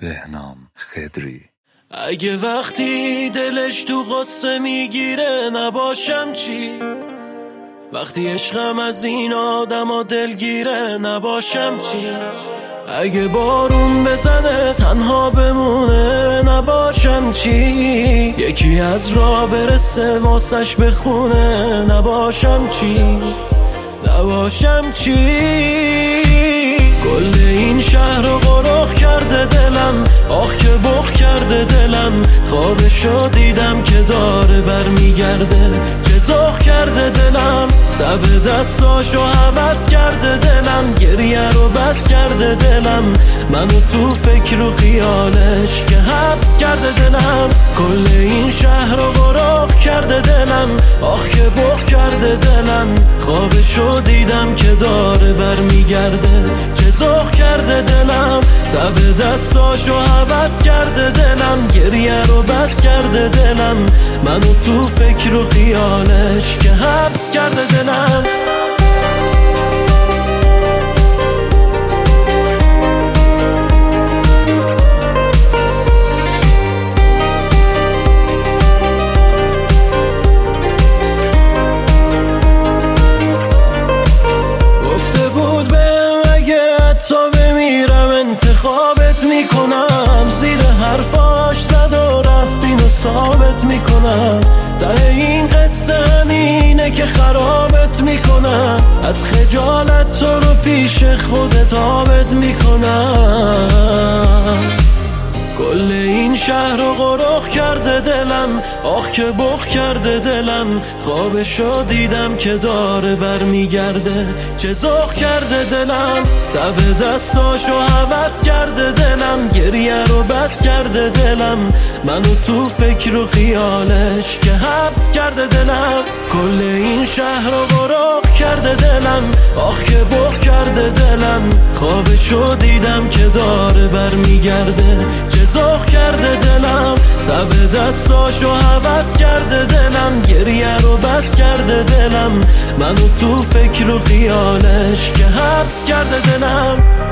بهنام خضری. اگه وقتی دلش تو غصه میگیره نباشم چی؟ وقتی عشقم از این آدم دلگیره نباشم چی؟ اگه بارون بزنه تنها بمونه نباشم چی؟ یکی از راه برسه واسش بخونه نباشم چی؟ نباشم چی؟ کل این شهر رو غرق کرده دلم، آخ که بغ کرده دلم. خوابشو دیدم که داره برمیگرده، چه ذوق کرده دلم. دب دستاشو هوس کرده دلم، گریه رو بس کرده دلم. منو تو فکر و خیالش که حبس کرده دلم. کل این شهر رو غرق کرده دلم، آخ که بغ کرده دلم. خوابشو دیدم که داره برمیگرده، چه ذوق کرده دلم. دب دستاشو هوس کرده دلم، گریه رو بس کرده دلم. منو تو فکر و خیالش که حبس کرده دلم. گفته بود بهم اگه حتی بمیرم انتخابت میکنم. زیر حرفاش زد و رفت اینو ثابت میکنم. ته این قصه همینه که خرابت میکنم. از خجالت تو رو پیش خودت آبت میکنم. کل این شهر رو غرق کرده دلم، آخ که بغ کرده دلم. خوابشو دیدم که داره برمیگرده، چه ذوق کرده دلم. دب دستاشو هوس کرده دلم، گریه رو بس کرده دلم. منو تو فکر و خیالش که حبس کرده دلم. کل این شهر رو غرق کرده دلم، آخ که بغ کرده دلم. خوابشو دیدم که داره برمیگرده، چه ذوق کرده دلم. دب دستاشو هوس کرده دلم، گریه رو بس کرده دلم. منو تو فکر و خیالش که حبس کرده دلم.